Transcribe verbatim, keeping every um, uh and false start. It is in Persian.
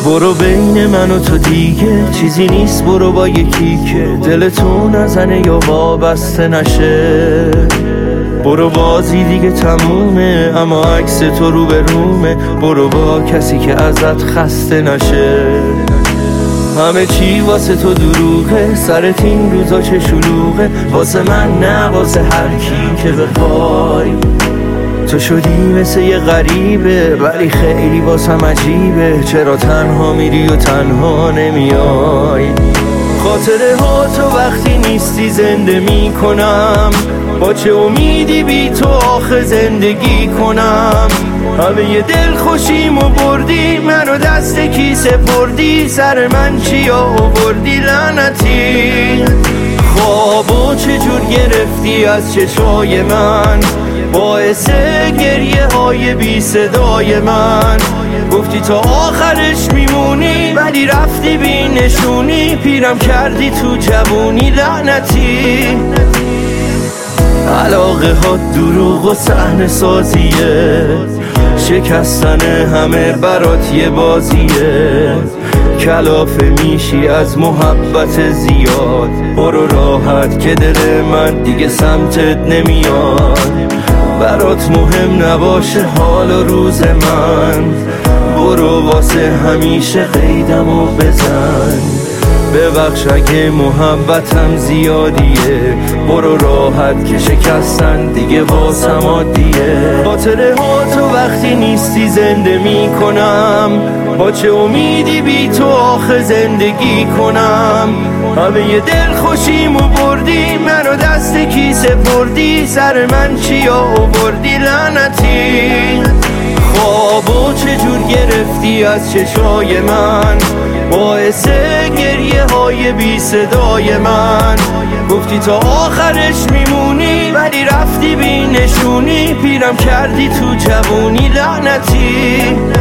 برو بین من و تو دیگه چیزی نیست، برو با یکی که دل تو نزنه یا وابسته نشه. برو بازی دیگه تمومه اما عکس تو رو به رومه، برو با کسی که ازت خسته نشه. همه چی واسه تو دروغه، سرت این روزا چه شلوغه، واسه من نه واسه هر کی که بخوای. تو شدی مثل یه غریبه ولی خیلی واسم عجیبه، چرا تنها میری و تنها نمیای. خاطره ها تو وقتی نیستی زنده میکنم، با چه امیدی بی تو آخه زندگی کنم. همه یه دل خوشیمو بردی، منو دست کی سپردی، سر من چی آوردی لعنتی. خوابو چجور گرفتی از چشای من، باعث گریه های بی صدای من. گفتی تا آخرش میمونی ولی رفتی بی نشونی، پیرم کردی تو جوونی لعنتی. علاقه ها دروغ و صحنه سازیه، شکستن همه برات یه بازیه. کلافه میشی از محبت زیاد، برو راحت که دل من دیگه سمتت نمیاد. برات مهم نباشه حال و روز من، برو واسه همیشه قیدمو بزن. ببخش اگه محبتم زیادیه، برو راحت که شکستن دیگه واسم عادیه. خاطره ها تو وقتی نیستی زنده میکنم، با چه امیدی بی تو آخه زندگی کنم. همه یه دل خوشیمو بردی، منو دست کی سپردی، سر من چی آوردی لعنتی. خوابو چجور گرفتی از چشای من، باعث گریه های بی صدای من. گفتی تا آخرش میمونی ولی رفتی بی نشونی، پیرم کردی تو جوونی لعنتی.